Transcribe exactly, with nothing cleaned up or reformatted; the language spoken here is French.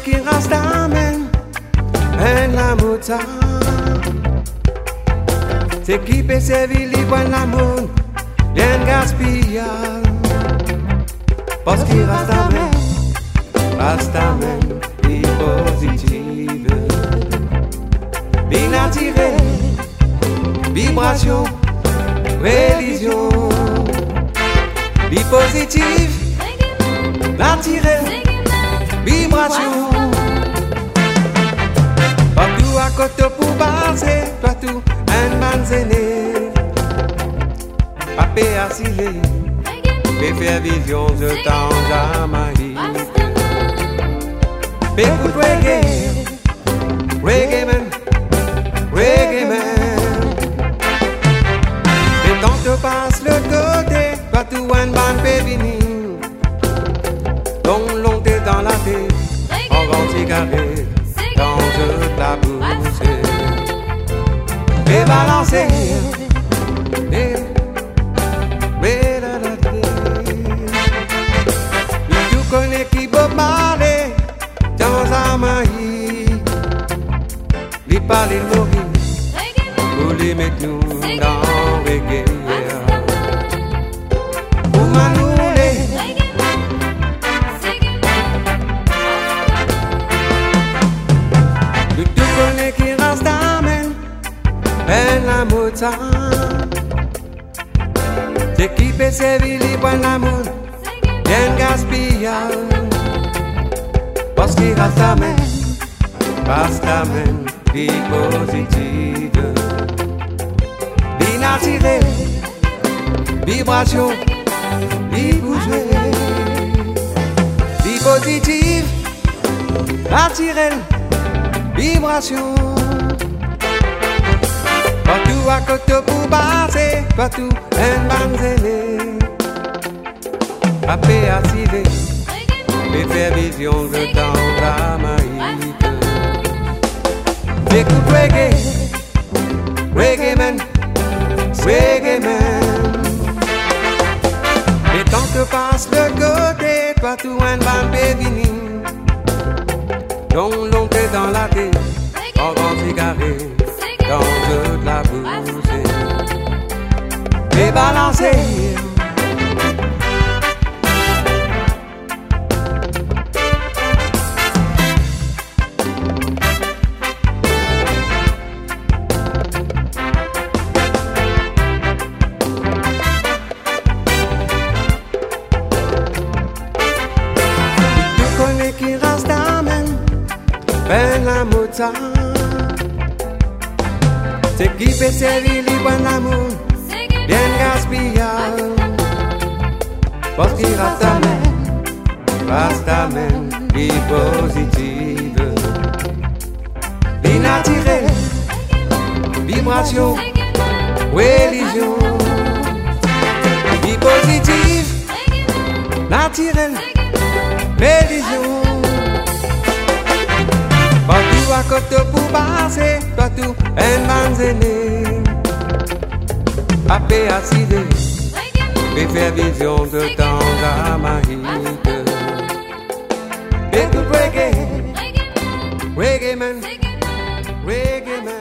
qui rastamen en la mota. C'est qui peut servir les bonnes l'amour, l'en gaspillage. Parce qu'il rastamen, rastamen, les positives, les naturelles, vibration, religion, les positives, naturelles, vibration. Partout à côté pour passer, partout un manzéné. Papé assis, fait faire vision de temps Jamaïque. Écoute reggae, reggae man, reggae man. Et quand tu passes le côté, partout un ban peut venir. Long, long t'es dans la tête, en grand cigarette, dans toute la bouche. Et balancer, et, et la la la. Tu connais qui peut parler dans Jamaïque. Les parler de Maurice, pour les mettre nous dans reggae. Pour manouler. Tu connais qui reste amen, ben la mota. C'est qui peut servir les bonnes l'amour, bien gaspillage. Parce qu'il reste amen, reste amen, vie positive, vie naturelle, vibration, vie bougée, vie positive, naturelle. Vibration. Partout à côté pour passer, partout un banzéné. Papé assis, mais faire vision de temps Jamaïque. Écoute reggae, reggae man, reggae man. Et tant que passe le côté, partout un ban peut venir. Long, long t'es dans la tête, en grand cigarette, dans toute la bouche. Et balancer. Tu connais qui reste amen. Ben la mota, c'est qui peut servir les bonnes l'amour, bien gaspillage. Parce qu'il reste amen, reste amen, les positives, les naturelles, vibration, religion, les positives, naturelles, religion. Partout à côté pour passer, partout un manzéné. Papé assis, mais faire vision de temps Jamaïque. Écoute reggae, reggae man, reggae man.